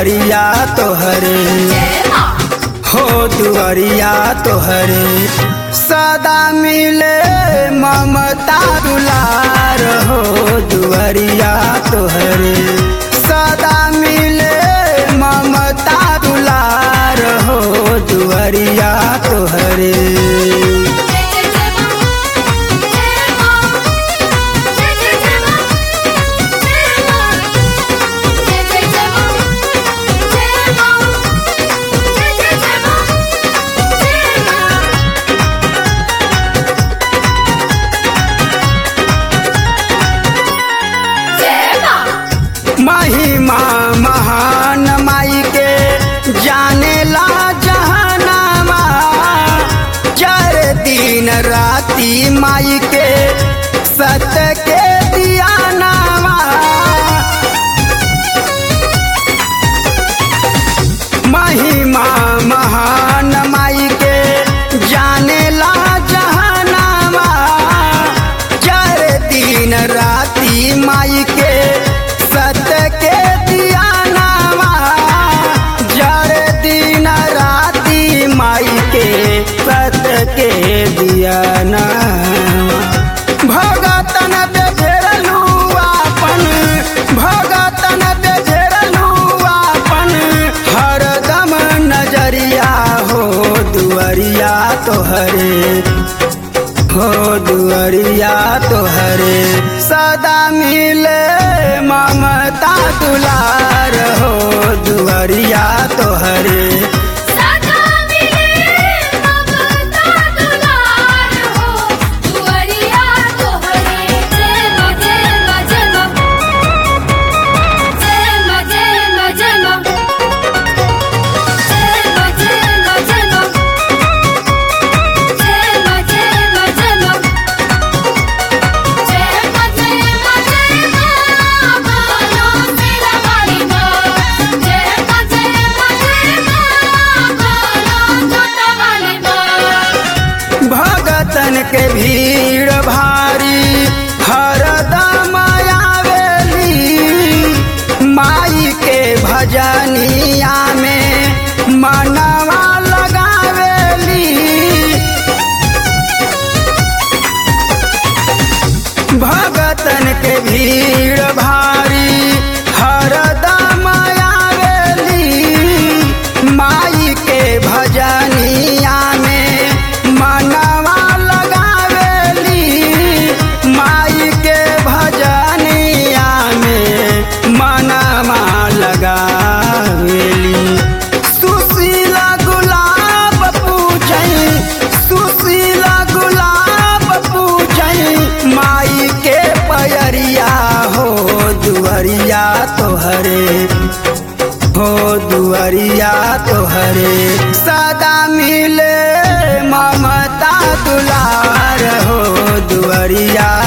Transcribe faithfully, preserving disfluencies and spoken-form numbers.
दुआरिया तोहरे हो दुआरिया तोहरे सदा मिले ममता दुलार हो दुआरिया तोहरे सदा मिले ममता दुलार हो दुआरिया तोहरे। महिमा महान माई के जाने ला जहानामा चार दिन राती माई के सत्य के दिया नामा महिमा महान माई के जाने ला जहानामा चार दिन राती माई के सत्य के दिया नामा जर दिन राती माई के सत्य के दिया नामा भगतन बेझरलू आपन भगतन बेझरलू आपन हरदम नजरिया हो दुआरिया तोहरे हो दुआरिया तोहरे सदा मिले ममता दुलार हो दुआरिया तोहरे सदा मिले ममता दुलार हो दुआरिया तोहरे। जय मां जय मां जय मां जय मां जय मां जय मां जय मां जय मां जय मां जय मां जय मां जय मां जय मां जय मां जय मां बोलो तेरा वाली मां जय मां जय मां जय मां बोलो छोटा वाली मां। भगतन के भीड़ भारी हरदम आवेली माई के भजनिया में मनवा लगावेली भगतन के भीड़ भारी हरदम आवेली माई के भजनिया में मनवा लगावेली माई के भजनिया में मनवा लगावेली सुशीला गुलाब पूजई सुशीला गुलाब पूजई माई के पयरिया हो दुआरिया तोहरे हो दुआरिया तोहरे सदा मिले ममता दुलार हो दुआरिया